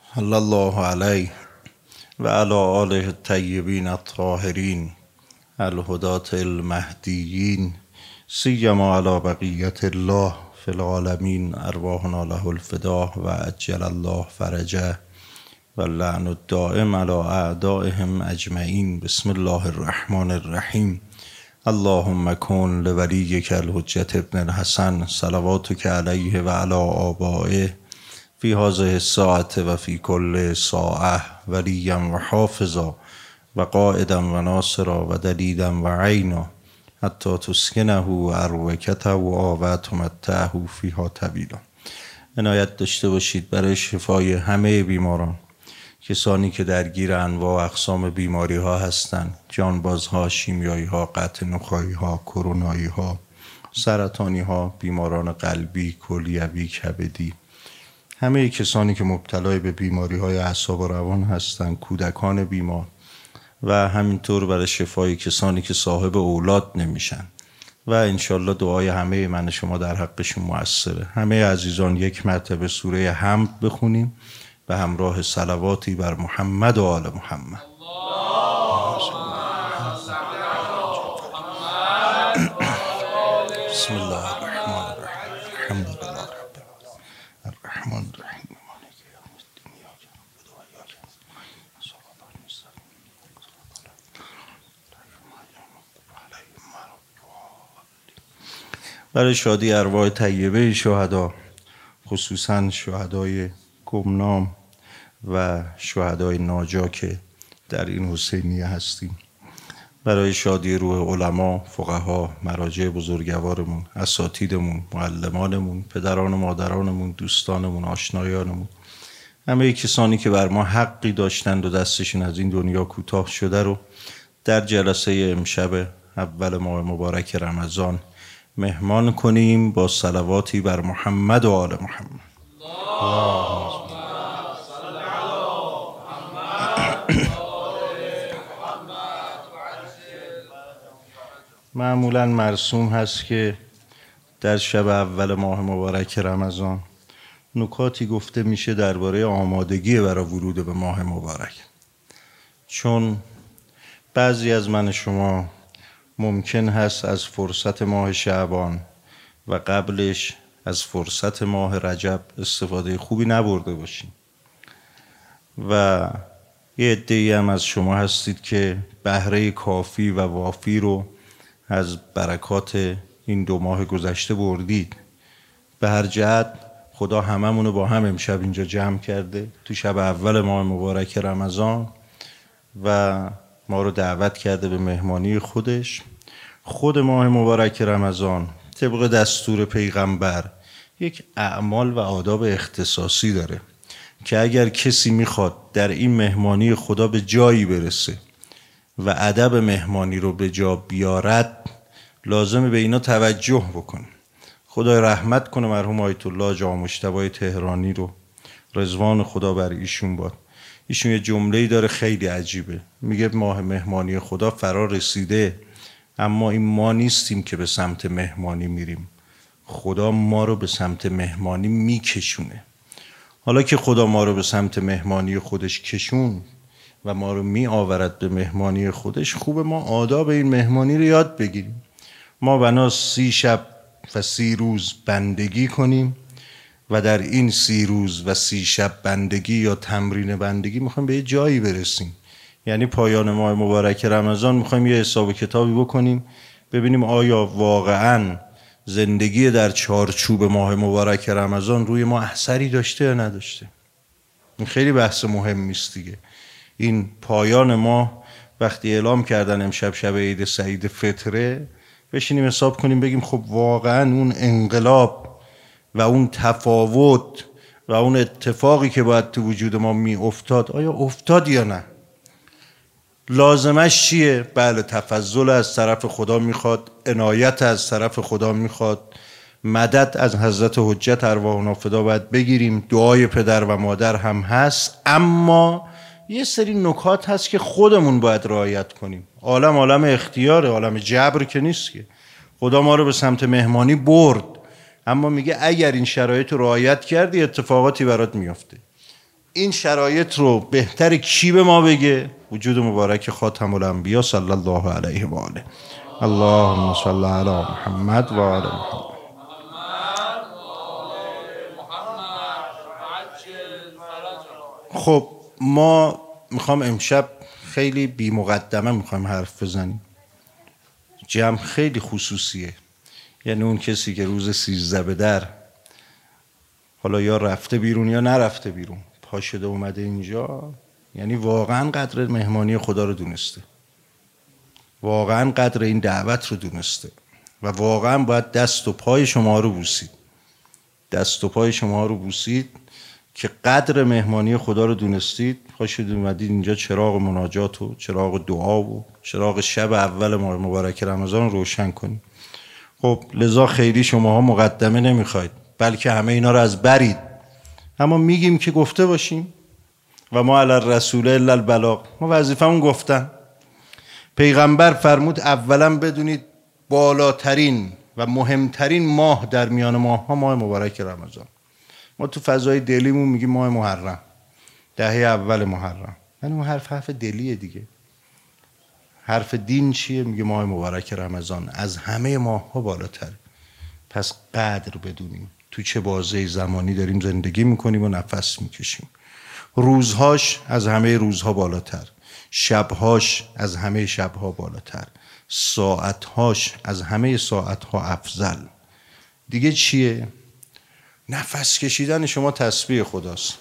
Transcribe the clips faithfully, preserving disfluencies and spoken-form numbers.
صلی الله علیه و علی آله الطیبین الطاهرین الهداة المهدیین سیما علی بقیت الله فی العالمین ارواحنا له الفداء و عجل الله فرجه و اللعن الدائم علی اعدائهم اجمعین. بسم الله الرحمن الرحیم. اللهم کن لولیک الحجة ابن الحسن صلواتک علیه و علی آبائه فی هذه الساعة و فی کل ساعة ولیا و حافظا و قائدا و ناصرا و دلیلا و عینا حتی تسکنه اروکته و تمتعه فیها طویلا. عنایت داشته باشید برای شفای همه بیماران، کسانی که درگیر انواع و اقسام بیماری ها هستند، جانباز ها، شیمیایی ها، قطع نخاعی ها، کرونایی ها، سرطانی ها، بیماران قلبی، کلیوی، کبدی، همه کسانی که مبتلای به بیماری های اعصاب و روان هستند، کودکان بیمار و همینطور برای شفای کسانی که صاحب اولاد نمیشن و انشالله دعای همه من شما در حقشون مؤثره. همه عزیزان یک مرتبه سوره حمد بخونیم به همراه صلواتی بر محمد و آل محمد. بسم الله الرحمن الرحیم. الحمد لله رب العالمین الرحمن الرحیم مالک یوم الدین ایاک نعبد و ایاک نستعین صراط المستقیم برای شادی ارواح طیبه شهدا، خصوصا شهدای گمنام و شهدای ناجا که در این حسینیه هستیم، برای شادی روح علما، فقها، مراجع بزرگوارمون، اساتیدمون، معلمانمون، پدران و مادرانمون، دوستانمون، آشنایانمون، همه کسانی که بر ما حقی داشتند و دستشون از این دنیا کوتاه شده رو در جلسه امشب اول ماه مبارک رمضان مهمان کنیم با صلواتی بر محمد و آل محمد. اللهم معمولا مرسوم هست که در شب اول ماه مبارک رمضان نکاتی گفته میشه درباره آمادگی برای ورود به ماه مبارک، چون بعضی از من شما ممکن هست از فرصت ماه شعبان و قبلش از فرصت ماه رجب استفاده خوبی نبرده باشید و یه عده‌ای هم از شما هستید که بهره کافی و وافی رو از برکات این دو ماه گذشته بردید. به هر جهت خدا هممونو با هم امشب اینجا جمع کرده تو شب اول ماه مبارک رمضان و ما رو دعوت کرده به مهمانی خودش. خود ماه مبارک رمضان طبق دستور پیغمبر یک اعمال و آداب اختصاصی داره که اگر کسی میخواد در این مهمانی خدا به جایی برسه و ادب مهمانی رو به جا بیارد، لازمه به اینا توجه بکنه. خدا رحمت کنه مرحوم آیت الله جا مجتبی تهرانی رو، رضوان خدا بر ایشون باد. ایشون یه جمله‌ای داره خیلی عجیبه، میگه ماه مهمانی خدا فرا رسیده، اما این ما نیستیم که به سمت مهمانی میریم، خدا ما رو به سمت مهمانی میکشونه. حالا که خدا ما رو به سمت مهمانی خودش کشون و ما رو می آورد به مهمانی خودش، خوب ما آداب این مهمانی رو یاد بگیریم. ما بنا سی شب و سی روز بندگی کنیم و در این سی روز و سی شب بندگی یا تمرین بندگی میخوایم به یه جایی برسیم. یعنی پایان ماه مبارک رمضان میخوایم یه حساب کتابی بکنیم، ببینیم آیا واقعاً زندگی در چارچوب ماه مبارک رمضان روی ما اثری داشته یا نداشته. این خیلی بحث مهمی است دیگه. این پایان ماه وقتی اعلام کردن امشب شب عید سعید فطره، بشینیم حساب کنیم بگیم خب واقعا اون انقلاب و اون تفاوت و اون اتفاقی که باید تو وجود ما می افتاد آیا افتاد یا نه؟ لازمش چیه؟ بله، تفضل از طرف خدا میخواد، عنایت از طرف خدا میخواد، مدد از حضرت حجت ارواحنا فدا باید بگیریم، دعای پدر و مادر هم هست، اما یه سری نکات هست که خودمون باید رعایت کنیم. عالم عالم اختیاره، عالم جبر که نیست که. خدا ما رو به سمت مهمانی برد، اما میگه اگر این شرایط رو رعایت کردی اتفاقاتی برات میفته. این شرایط رو بهتر کی به ما بگه؟ وجود مبارک خاتم الانبیا صلی الله علیه و آله. اللهم صل علی محمد و آل محمد. خب ما میخوام امشب خیلی بی مقدمه میخوایم حرف بزنیم. جمع خیلی خصوصیه، یعنی اون کسی که روز سیزده به در حالا یا رفته بیرون یا نرفته بیرون پا شده اومده اینجا، یعنی واقعا قدر مهمانی خدا رو دونسته، واقعا قدر این دعوت رو دونسته و واقعا باید دست و پای شما رو بوسید، دست و پای شما رو بوسید که قدر مهمانی خدا رو دونستید، پا شده اومدید اینجا چراغ مناجات و چراغ دعا و چراغ شب اول ماه مبارک رمضان رو روشن کنید. خب لذا خیلی شماها مقدمه نمیخواید، بلکه همه اینا رو از برید، اما میگیم که گفته باشیم و ما علی الرسول الا البلاغ، ما وظیفمون گفتن. پیغمبر فرمود اولا بدونید بالاترین و مهمترین ماه در میان ماه ها ماه مبارک رمضان. ما تو فضای دلیمون میگیم ماه محرم، دهه اول محرم، یعنی اون حرف حرف دلیه دیگه. حرف دین چیه؟ میگه ماه مبارک رمضان از همه ماه ها بالاتر. پس قدر بدونیم تو چه بازه زمانی داریم زندگی میکنیم و نفس میکشیم. روزهاش از همه روزها بالاتر، شبهاش از همه شبها بالاتر، ساعتهاش از همه ساعتها افضل. دیگه چیه؟ نفس کشیدن شما تسبیح خداست.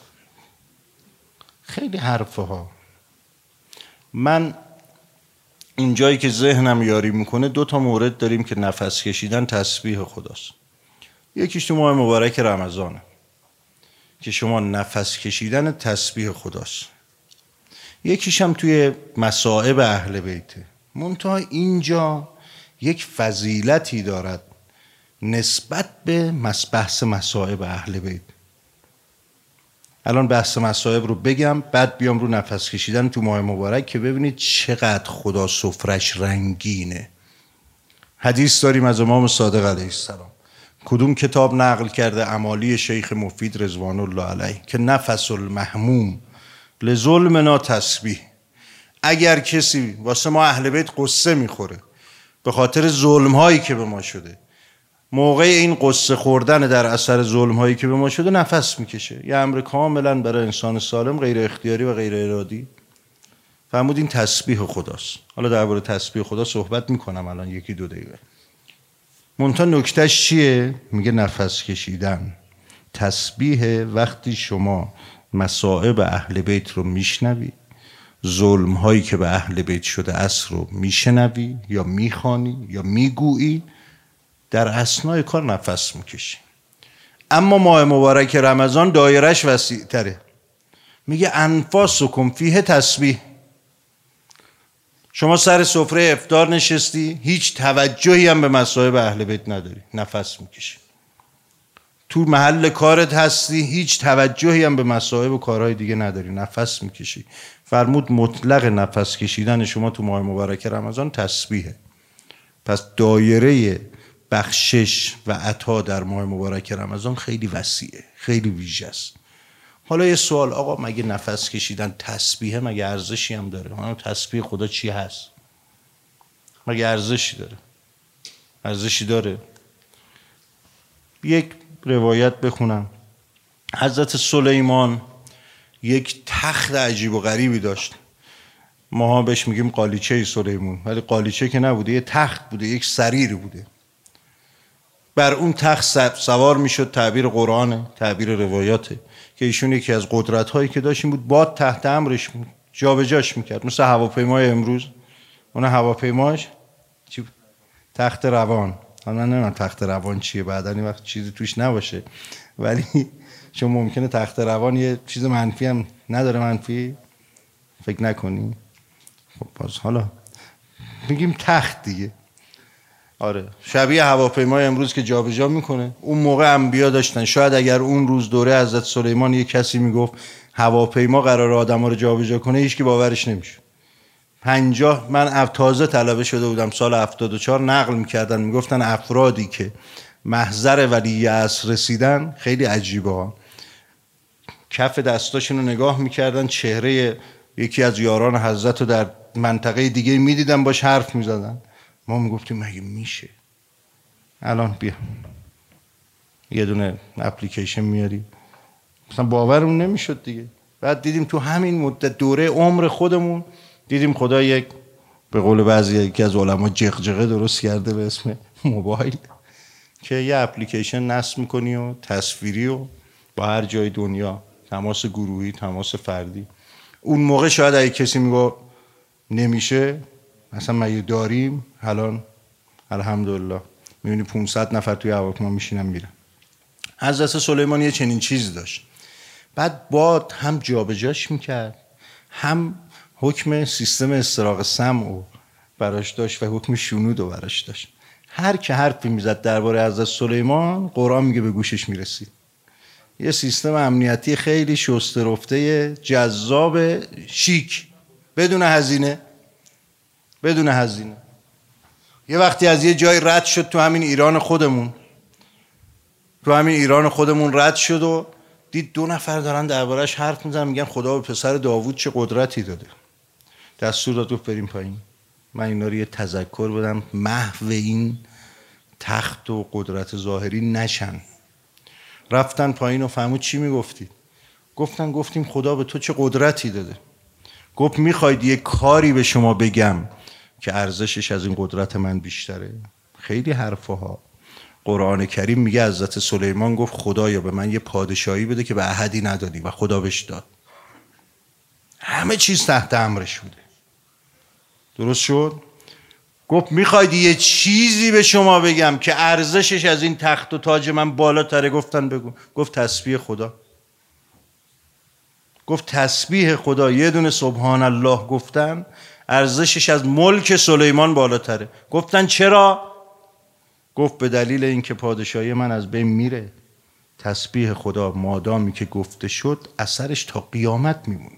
خیلی حرفه ها. من این جایی که ذهنم یاری میکنه دو تا مورد داریم که نفس کشیدن تسبیح خداست. یکیش تو ماه مبارک رمضانه که شما نفس کشیدن تسبیح خداست، یکیش هم توی مصائب اهل بیته. منتها اینجا یک فضیلتی دارد نسبت به بحث مصائب اهل بیت. الان بحث مصائب رو بگم، بعد بیام رو نفس کشیدن تو ماه مبارک که ببینید چقدر خدا سفرش رنگینه. حدیث داریم از امام صادق علیه السلام، کدوم کتاب نقل کرده؟ اعمالی شیخ مفید رضوان الله علیه، که نفس المحموم لظلمنا تسبیح. اگر کسی واسه ما اهل بیت قصه میخوره به خاطر ظلم هایی که به ما شده، موقع این قصه خوردن در اثر ظلم هایی که به ما شده نفس میکشه. یه امر کاملا برای انسان سالم غیر اختیاری و غیر ارادی. فرمود این تسبیح خداست. حالا درباره تسبیح خدا صحبت میکنم الان یکی دو دقیقه. منتها نکتهش چیه؟ میگه نفس کشیدن. تسبیح وقتی شما مصائب اهل بیت رو میشنوی، ظلم هایی که به اهل بیت شده است رو میشنوی یا میخوانی یا میگویی، در اثنای کار نفس میکشی. اما ماه مبارک رمضان دایرش وسیع تره. میگه انفاسکم فیه تسبیح. شما سر سفره افطار نشستی، هیچ توجهی هم به مصائب اهل بیت نداری، نفس میکشی. تو محل کارت هستی، هیچ توجهی هم به مصائب و کارهای دیگه نداری، نفس میکشی. فرمود مطلق نفس کشیدن شما تو ماه مبارک رمضان تسبیحه. پس دایره بخشش و عطا در ماه مبارک رمضان خیلی وسیعه، خیلی ویژه است. حالا یه سوال، آقا مگه نفس کشیدن تسبیحه؟ مگه ارزشی هم داره؟ اون تسبیح خدا چی هست؟ مگه ارزشی داره؟ ارزشی داره؟ یک روایت بخونم. حضرت سلیمان یک تخت عجیب و غریبی داشت. ماها بهش میگیم قالیچه سلیمان، ولی قالیچه که نبوده، یه تخت بوده، یک سریر بوده. بر اون تخت سوار میشد، تعبیر قرآنه، تعبیر روایاته، که ایشون یکی از قدرت هایی که داشت این بود باد تحت امرش بود، جابجاش میکرد، مثل هواپیمای امروز. اون هواپیماش چی بود؟ تخت روان. من نمیدونم تخت روان چیه، بعدا این وقت چیزی توش نباشه، ولی چون ممکنه تخت روان یه چیز منفی هم نداره، منفی فکر نکنی. خب باز حالا میگیم تخت دیگه. آره، شبیه هواپیمای امروز که جابجا میکنه. اون موقع انبیا داشتن. شاید اگر اون روز دوره حضرت سلیمان یه کسی میگفت هواپیما قرار آدما رو جابجا کنه، هیچ کی باورش نمیشه. پنجاه من تازه طلبه شده بودم، سال هفتاد و چهار نقل میکردن، میگفتن افرادی که محضر ولی عصر رسیدن خیلی عجیبه ها. کف دستاشون رو نگاه میکردن، چهره یکی از یاران حضرت رو در منطقه دیگه میدیدن باش حرف میزدن. ما میگفتیم مگه میشه؟ الان بیا یه دونه اپلیکیشن میاری، مثلا باورمون نمیشد دیگه. بعد دیدیم تو همین مدت دوره عمر خودمون دیدیم خدا یک، به قول بعضی یکی از علما، جغجغه درست کرده به اسم موبایل که یه اپلیکیشن نصب میکنی و تصویری و با هر جای دنیا تماس گروهی، تماس فردی. اون موقع شاید اگه کسی میگه نمیشه، مثلا ما داریم الان الحمدلله میبینی پانصد نفر توی هواپیما میشینن میرن. حضرت سلیمان یه چنین چیز داشت. بعد باد هم جابجاش میکرد، هم حکم سیستم استراق سمع براش داشت و حکم شنود رو براش داشت. هر که حرفی میزد درباره حضرت سلیمان قرآن میگه به گوشش میرسید. یه سیستم امنیتی خیلی شسته رفته، جذاب، شیک، بدون هزینه، بدون هزینه. یه وقتی از یه جای رد شد تو همین ایران خودمون، تو همین ایران خودمون رد شد و دید دو نفر دارن دربارش حرف میزنن، میگن خدا به پسر داوود چه قدرتی داده. دستور داد گفت بریم پایین، من اینا رو یه تذکر بدم محو این تخت و قدرت ظاهری نشن. رفتن پایین و فهمود چی میگفتید؟ گفتن گفتیم خدا به تو چه قدرتی داده. گفت میخواید یه کاری به شما بگم که ارزشش از این قدرت من بیشتره؟ خیلی حرفها. قرآن کریم میگه حضرت سلیمان گفت خدایا به من یه پادشاهی بده که به احدی ندادی و خدا بهش داد. همه چیز تحت امرش بوده. درست شد؟ گفت میخواید یه چیزی به شما بگم که ارزشش از این تخت و تاج من بالاتره؟ گفتن بگو. گفت تسبیح خدا. گفت تسبیح خدا، یه دونه سبحان الله گفتن ارزشش از ملک سلیمان بالاتره. گفتن چرا؟ گفت به دلیل اینکه پادشاهی من از بین میره. تسبیح خدا مادامی که گفته شد اثرش تا قیامت میمونه.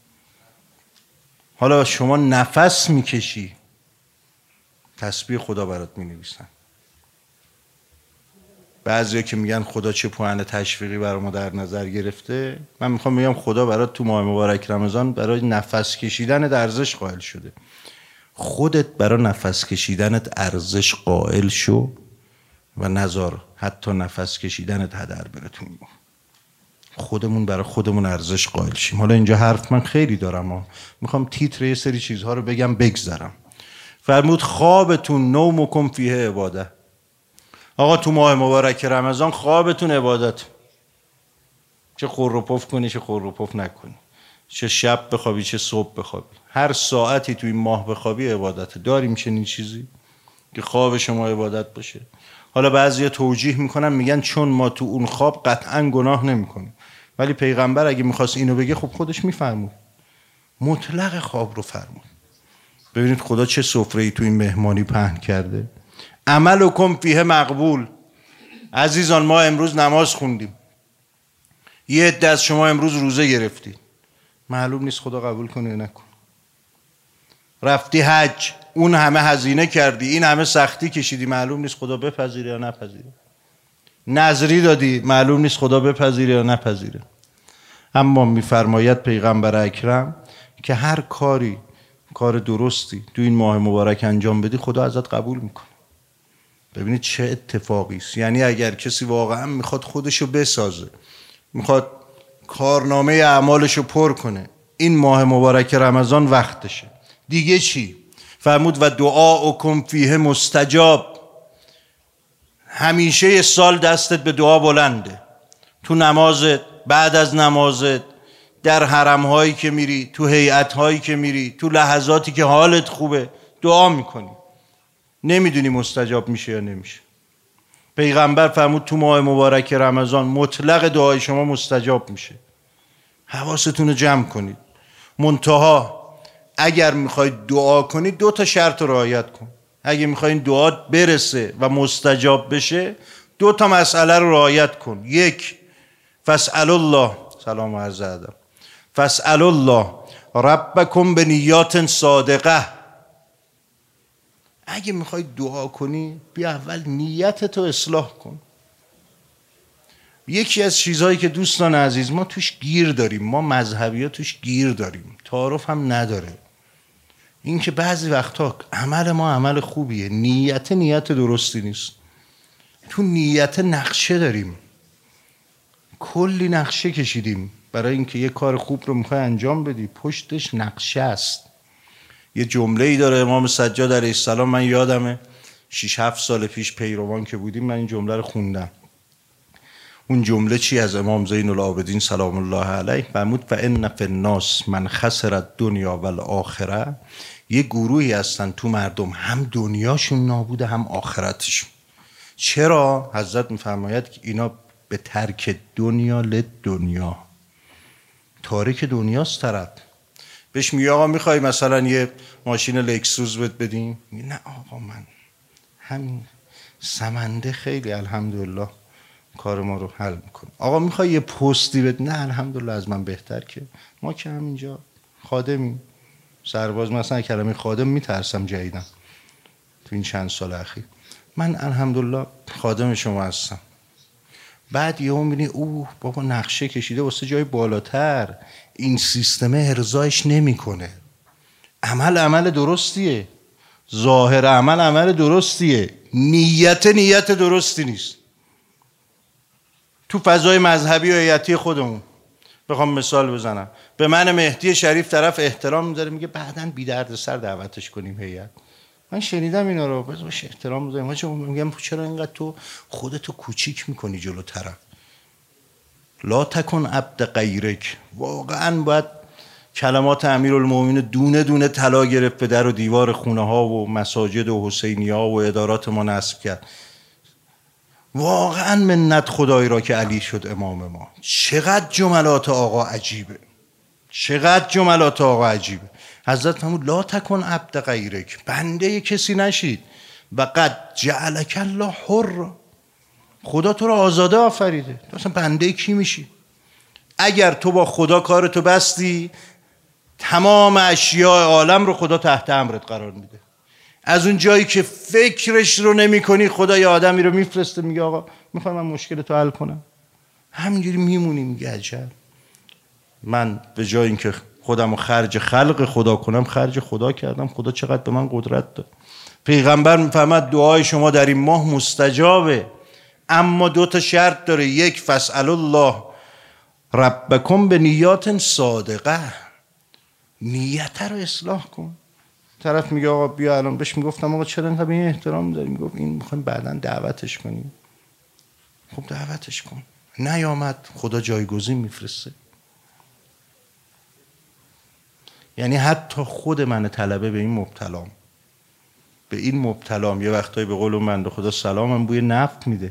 حالا شما نفس میکشی، تسبیح خدا برات مینویسن. بعضیا که میگن خدا چه پوان تشویقی برای ما در نظر گرفته، من میخوام بگم خدا برات تو ماه مبارک رمضان برای نفس کشیدن ارزش قائل شده. خودت برای نفس کشیدنت ارزش قائل شو و نذار حتی نفس کشیدنت هدر بره تو این ماه. خودمون برای خودمون ارزش قائل شیم. حالا اینجا حرف من خیلی دارم ها. میخوام تیتر یه سری چیزها رو بگم بگذرم. فرمود خوابتون نومکم فیه عباده. آقا تو ماه مبارک رمضان خوابتون عبادت. چه خور و پف کنی چه خور و پف نکنی، چه شب بخوابی چه صبح بخوابی، هر ساعتی تو این ماه بخوابی عبادت. داریم چنین چیزی که خواب شما عبادت باشه؟ حالا بعضیا توجیه میکنن میگن چون ما تو اون خواب قطعا گناه نمیکنیم، ولی پیغمبر اگه میخواست اینو بگه خب خودش میفرمود، مطلق خواب رو فرمود. ببینید خدا چه سفره‌ای تو این مهمانی پهن کرده. عملکم فیه مقبول. عزیزان ما امروز نماز خوندیم، یه عده از شما امروز روزه گرفتید، معلوم نیست خدا قبول کنه یا نکنه. رفتی حج، اون همه هزینه کردی، این همه سختی کشیدی، معلوم نیست خدا بپذیره یا نپذیره. نذری دادی، معلوم نیست خدا بپذیره یا نپذیره. اما میفرماید پیغمبر اکرم که هر کاری، کار درستی تو این ماه مبارک انجام بدی خدا ازت قبول میکنه. ببینید چه اتفاقی است. یعنی اگر کسی واقعا میخواد خودشو بسازه، میخواد کارنامه اعمالشو پر کنه، این ماه مبارک رمضان وقتشه. دیگه چی؟ فرمود و دعاؤکم فیه مستجاب. همیشه سال دستت به دعا بلنده. تو نمازت، بعد از نمازت، در حرم هایی که میری، تو هیئت هایی که میری، تو لحظاتی که حالت خوبه دعا میکنی، نمیدونی مستجاب میشه یا نمیشه. پیغمبر فرمود تو ماه مبارک رمضان مطلق دعای شما مستجاب میشه. حواستون رو جمع کنید. منتها اگر میخواید دعا کنید دو تا شرط رو رعایت کن. اگه میخواید دعا برسه و مستجاب بشه دو تا مسئله رو رعایت کن. یک، فاسأل الله، سلام و عرض ادب، فاسأل الله ربکم به نیات صادقه. اگه میخوای دعا کنی بیا اول نیتتو اصلاح کن. یکی از چیزهایی که دوستان عزیز ما توش گیر داریم، ما مذهبی ها توش گیر داریم، تعارف هم نداره، این که بعضی وقتا عمل ما عمل خوبیه، نیت نیت درستی نیست. تو نیت نقشه داریم، کلی نقشه کشیدیم برای اینکه یه کار خوب رو میخوای انجام بدی، پشتش نقشه است. یه جمله ای داره امام سجاد علیه السلام، من یادمه شش هفت سال پیش پیروان که بودیم من این جمله رو خوندم. اون جمله چی از امام زین العابدین سلام الله علیه فرمود فان فی الناس من خسر الدنیا والآخره، یه گروهی هستن تو مردم هم دنیاشون نابوده هم آخرتشون. چرا؟ حضرت میفرماید که اینا به ترک دنیا لد دنیا، تارک دنیاست طرف. بهش میگه آقا میخوای مثلا یه ماشین لکسوس بهت بدیم؟ نه آقا من همین سمنده خیلی الحمدلله کار ما رو حل میکنه. آقا میخوای یه پستی بهت؟ نه الحمدلله از من بهتر، که ما که همینجا خادمیم. سرباز مثلا کلمه خادم میترسم جدیدن تو این چند سال اخیر. من الحمدلله خادم شما هستم. بعد یهو میبینی اوه بابا نقشه کشیده واسه جای بالاتر، این سیستم ارضایش نمیکنه. عمل عمل درستیه، ظاهر عمل عمل درستیه، نیت نیت درستی نیست. تو فضای مذهبی و هیئتی خودمون بخوام مثال بزنم، به من مهدی شریف طرف احترام میذاره، میگه بعداً بی درد سر دعوتش کنیم هیئت. من شنیدم اینا رو، بذار باشه احترام میذاریم. میگم چرا اینقدر تو خودتو کوچیک میکنی جلو طرف؟ لا تکن عبد غیرک. واقعا باید کلمات امیرالمومنین دونه دونه طلا گرفت به در و دیوار خونه ها و مساجد و حسینی ها و ادارات ما نصب کرد. واقعا منت خدایی را که علی شد امام ما. چقدر جملات آقا عجیبه، چقدر جملات آقا عجیبه. حضرت فرمود لا تکن عبد غیرک، بنده کسی نشید. و قد جعلک الله حر، خدا تو رو آزاده آفریده، تو اصلا بنده کی میشی؟ اگر تو با خدا کارتو بستی، تمام اشیاء عالم رو خدا تحت امرت قرار میده. از اون جایی که فکرش رو نمی کنی خدا یه آدمی رو میفرسته، میگه آقا میخوام من مشکل تو حل کنم. همینجوری میمونی، میگه عجب. من به جای اینکه خودم رو خرج خلق خدا کنم خرج خدا کردم. خدا چقدر به من قدرت داد. پیغمبر میفهمد دعای شما در این ماه مستجابه، اما دو تا شرط داره. یک، فاسأل الله ربکم به نیات صادقه، نیت رو اصلاح کن. طرف میگه آقا بیا الان، بهش میگفتم آقا چرا اینقدر به این احترام میذاری؟ میگفت این میخوایم بعداً دعوتش کنیم. خب دعوتش کن. نیامد خدا جایگزین میفرسته. یعنی حتی خود من طلبه به این مبتلام، به این مبتلام یه وقتایی به قول من خدا سلامم بوی نفت میده.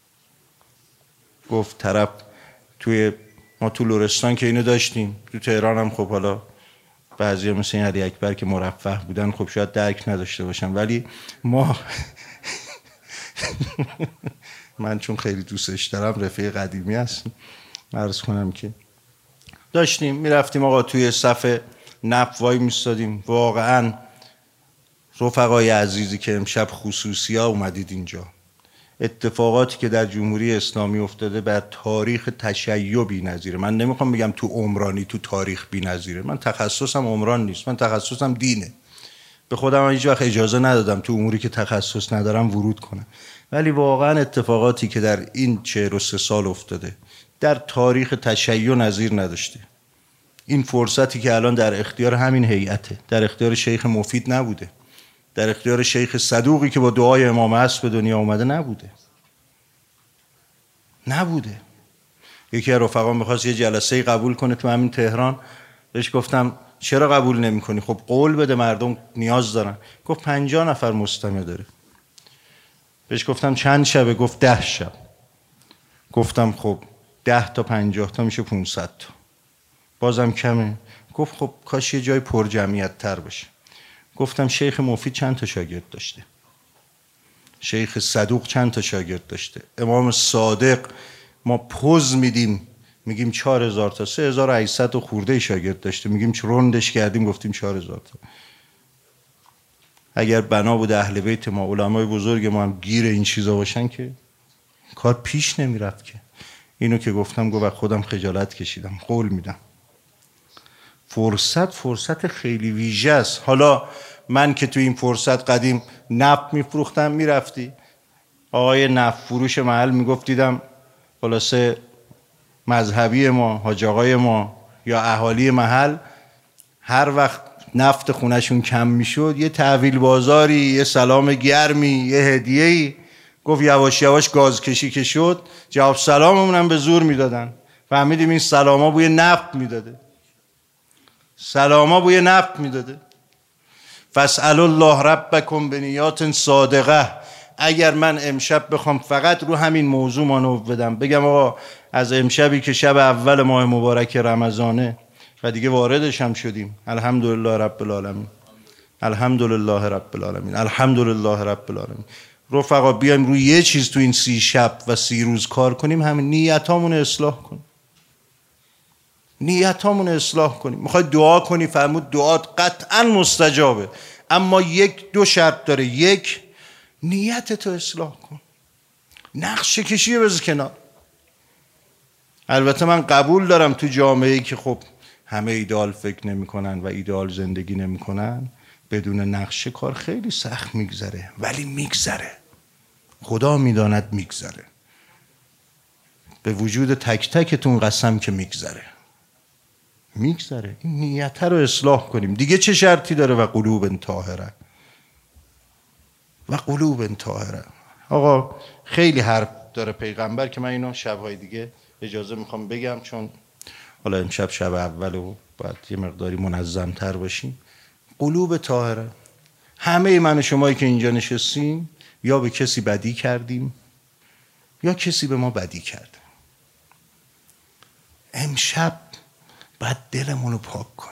گفت طرف توی ما تو لرستان که اینو داشتیم، تو تهران هم خب حالا بعضی مثل این علی اکبر که مرفه بودن خب شاید درک نداشته باشم، ولی ما من چون خیلی دوستش دارم رفیق قدیمی هستیم، عرض کنم که داشتیم میرفتیم آقا توی صف نفت وای میستادیم. واقعا رفقای عزیزی که امشب خصوصی ها اومدید اینجا، اتفاقاتی که در جمهوری اسلامی افتاده بر تاریخ تشیع بی‌نظیره. من نمیخوام بگم تو عمرانی، تو تاریخ بی‌نظیره. من تخصصم عمران نیست، من تخصصم دینه. به خودم هیچ وقت اجازه ندادم تو اموری که تخصص ندارم ورود کنم، ولی واقعا اتفاقاتی که در این چهل و سه سال افتاده در تاریخ تشیع نظیر نداشته. این فرصتی که الان در اختیار همین هیئته، در اختیار شیخ مفید نبوده، در اختیار شیخ صدوقی که با دعای امام عصر به دنیا اومده نبوده. نبوده. یکی از رفقام می‌خواست یه جلسه قبول کنه تو همین تهران، بهش گفتم چرا قبول نمی‌کنی؟ خب قول بده، مردم نیاز دارن. گفت پنجاه نفر مستمع داره. بهش گفتم چند شبه؟ گفت ده شب. گفتم خب ده تا پنجاه تا میشه پانصد تا، بازم کمه. گفت خب کاش یه جای پر جمعیت تر باشه. گفتم شیخ مفید چند تا شاگرد داشته؟ شیخ صدوق چند تا شاگرد داشته؟ امام صادق ما پوز میدیم میگیم چهار هزار تا، سه هزار و هشتصد و خورده شاگرد داشته، میگیم روندش کردیم گفتیم چهار هزار تا. اگر بنا بود اهل بیت ما، علمای بزرگ ما هم گیر این چیزا باشن که کار پیش نمیرفت. که اینو که گفتم گفت خودم خجالت کشیدم. قول میدم فرصت فرصت خیلی ویژه است. حالا من که تو این فرصت قدیم نفت میفروختم، میرفتی آقای نفت فروش محل میگفت دیدم خلاصه مذهبی ما، حاج آقای ما یا اهالی محل هر وقت نفت خونشون کم میشد یه تحویل بازاری، یه سلام گرمی، یه هدیه‌ای، گفت یواش یواش گاز کشی که شد جواب سلاممون هم به زور میدادن. فهمیدیم این سلاما بوی نفت میداده، سلاما بوی نفت میداده. فاسألوا الله ربکم بنیات صادقه. اگر من امشب بخوام فقط رو همین موضوع مانو بدم، بگم آقا از امشبی که شب اول ماه مبارک رمضانه و دیگه واردش هم شدیم، الحمدلله رب العالمین، الحمدلله رب العالمین، الحمدلله رب العالمین. رفقا بیایم روی یه چیز تو این سی شب و سی روز کار کنیم، همین نیتامون اصلاح کنیم، نیتامون اصلاح کنیم. میخوای دعا کنی، فرمود دعات قطعا مستجابه، اما یک دو شرط داره. یک، نیتتو اصلاح کن، نقشه کشی بذار کنار. البته من قبول دارم تو جامعه‌ای که خب همه ایدئال فکر نمی‌کنن و ایدئال زندگی نمی‌کنن، بدون نقشه کار خیلی سخت میگذره، ولی میگذره، خدا میداند میگذره. به وجود تک تکتون قسم که میگذره، میگذره. این نیت رو اصلاح کنیم. دیگه چه شرطی داره؟ و قلوب طاهره، و قلوب طاهره. آقا خیلی حرف داره پیغمبر که من اینو شب‌های دیگه اجازه میخوام بگم، چون حالا امشب شب اول و باید یه مقداری منظم‌تر باشیم. قلوب طاهره. همه من و شمایی که اینجا نشستیم یا به کسی بدی کردیم یا کسی به ما بدی کرده. امشب باید دلمون رو پاک کنیم،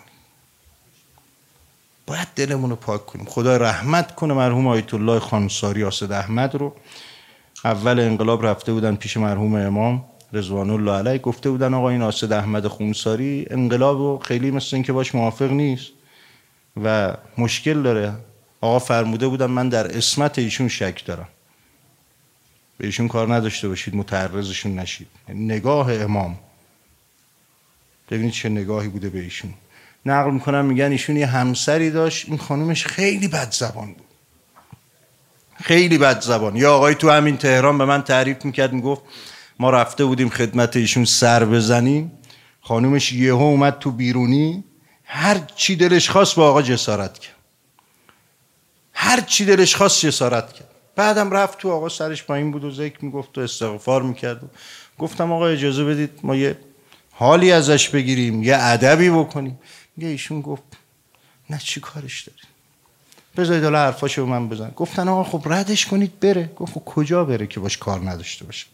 باید دلمون رو پاک کنیم. خدا رحمت کنه مرحوم آیت الله خانساری آسد احمد رو. اول انقلاب رفته بودن پیش مرحوم امام رضوان الله علیه، گفته بودن آقا این آسد احمد خونساری انقلاب رو خیلی مثل این که باش موافق نیست و مشکل داره. آقا فرموده بودن من در عصمت ایشون شک دارم، به ایشون کار نداشته باشید، متعرضشون نشید. نگاه امام ببینید چه نگاهی بوده به ایشون. نقل میکنم میگن ایشون یه همسری داشت، این خانومش خیلی بد زبان بود، خیلی بد زبان. یا آقای تو همین تهران به من تعریف میکرد، میگفت ما رفته بودیم خدمت ایشون سر بزنیم، خانومش یهو اومد تو بیرونی، هر چی دلش خواست با آقا جسارت کرد، هر چی دلش خواست جسارت کرد. بعدم رفت تو، آقا سرش پایین بود و ذکر میگفت و استغفار میکرد. گفتم آقا اجازه بدید ما یه حالی ازش بگیریم، یه ادبی بکنیم. میگه ایشون گفت نه چی کارش داری، بذارید حالا حرفاشو من بزن. گفتن آقا خب ردش کنید بره. گفت کجا بره که باش کار نداشته باشه،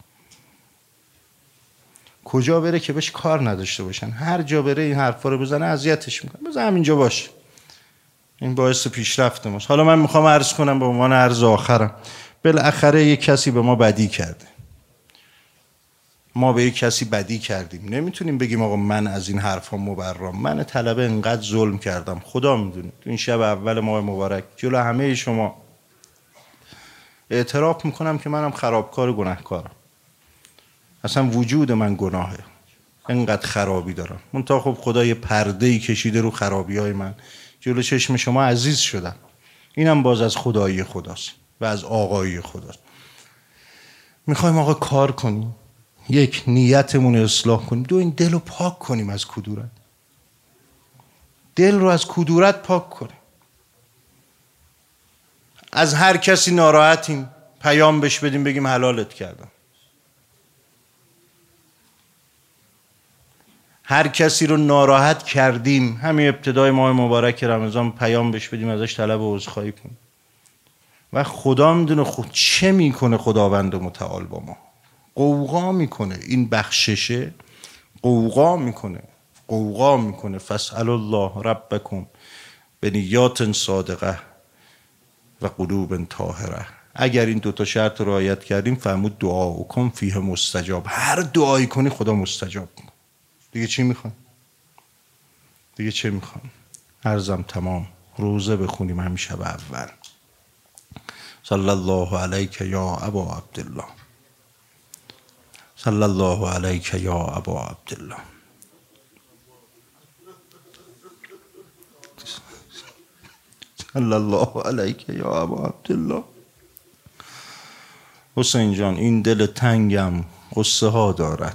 کجا بره که باش کار نداشته باشن؟ هر جا بره این حرفا رو بزنه اذیتش میکنه، بذار همینجا باشه، این باعث پیشرفت ماست. حالا من میخوام عرض کنم به عنوان عرض آخرم، بالاخره یک کسی به ما بدی کرده، ما به یک کسی بدی کردیم، نمیتونیم بگیم آقا من از این حرفا مبرام، من طلبه انقدر ظلم کردم، خدا میدونه. این شب اول ماه مبارک جلو همه شما اعتراف میکنم که منم خرابکار و گناهکارم، اصلا وجود من گناهه، انقدر خرابی دارم. منتها خب خدا یه پرده‌ای کشیده رو خرابی‌های من، جلو چشم شما عزیز شدم. اینم باز از خدایی خداست و از آقایی خداست. میخوایم آقا کار کنیم، یک نیتمون اصلاح کنیم، دو این دل رو پاک کنیم از کدورت، دل رو از کدورت پاک کنیم. از هر کسی ناراحتیم پیام بهش بدیم بگیم حلالت کردم. هر کسی رو ناراحت کردیم همین ابتدای ماه مبارک رمضان پیام بهش بدیم ازش طلب عذرخواهی کنیم. و خدا میدونه خود چه میکنه خداوند متعال با ما، قوقا میکنه، این بخششه قوقا میکنه، قوقا میکنه. فاسألوا الله ربکم بنیات صادقه و قلوب طاهره. اگر این دوتا شرط رو رعایت کردیم فرمود دعا کن فیه مستجاب، هر دعایی کنی خدا مستجاب کنه. دیگه چی میخوان؟ دیگه چه میخوان؟ عرضم تمام. روزه بخونیم همیشه به اول. صلی الله علیک یا ابا عبدالله. صلی الله علیک یا ابا عبدالله. صلی الله علیک یا ابا عبدالله. حسین جان این دل تنگم قصه ها دارد،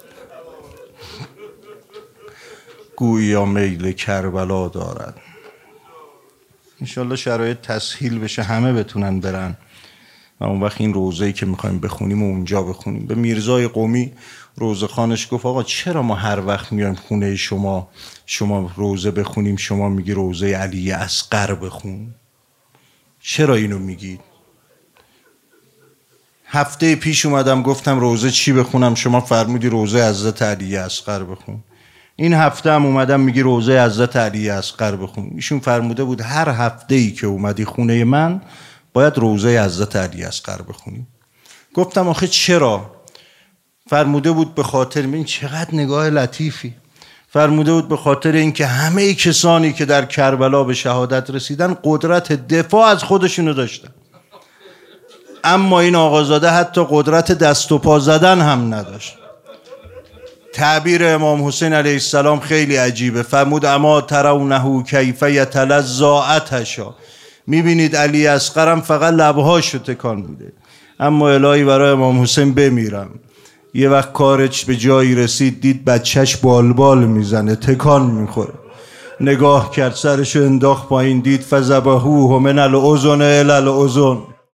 گویا میل کربلا دارد. انشالله شرایط تسهیل بشه همه بتونن برن و اون وقت این روزه‌ای که میخوایم بخونیم و اونجا بخونیم. به میرزای قمی روزه خانش گفت آقا چرا ما هر وقت میایم خونه شما شما روزه بخونیم شما میگی روزه علی اصغر بخون؟ چرا اینو میگید؟ هفته پیش اومدم گفتم روزه چی بخونم، شما فرمودی روزه حضرت علی اصغر بخون. این هفته هم اومدم میگی روزه حضرت علی اصغر بخون. ایشون فرموده بود هر هفته ای که اومدی خونه من باید روزه حضرت علی اصغر بخونیم. گفتم آخه چرا؟ فرموده بود به خاطر این چقدر نگاه لطیفی. فرموده بود به خاطر اینکه همه کسانی که در کربلا به شهادت رسیدن قدرت دفاع از خودشونو داشتن، اما این آقازاده حتی قدرت دست و پا زدن هم نداشت. تعبیر امام حسین علیه السلام خیلی عجیبه. فرمود اما ترونه کیف یتلظی عطشا. میبینید علی اصغرم فقط لبهاشو تکان میده، اما الهی برای امام حسین بمیرم. یه وقت کارش به جایی رسید دید بچهش بالبال میزنه تکان میخوره، نگاه کرد سرشو انداخت پایین دید فذبحوه من الاذن الی الاذن.